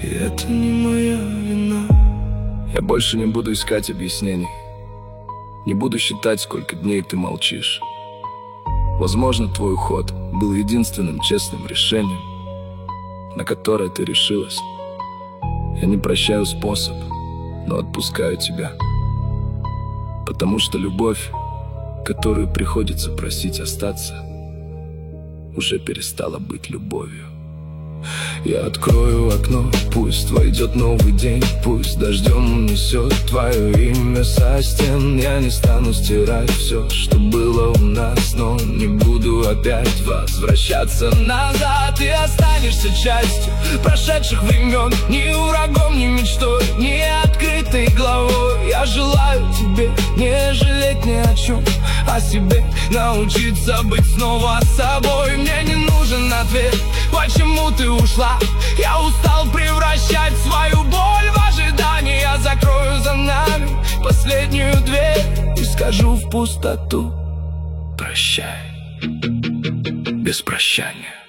и это не моя вина. Я больше не буду искать объяснений, не буду считать, сколько дней ты молчишь. Возможно, твой уход был единственным честным решением, на которое ты решилась. Я не прощаю способ, но отпускаю тебя, потому что любовь, которую приходится просить остаться, уже перестала быть любовью. Я открою окно, пусть войдет новый день, пусть дождем унесет твое имя со стен. Я не стану стирать все, что было у нас, но не буду опять возвращаться назад. Ты останешься частью прошедших времен, ни врагом, ни мечтой, ни открытой главой. Я желаю тебе не жалеть ни о чем, о себе научиться быть снова собой. Мне не нужен ответ, почему ты ушла. Я устал превращать свою боль в ожидание. Я закрою за нами последнюю дверь и скажу в пустоту: прощай, без прощания.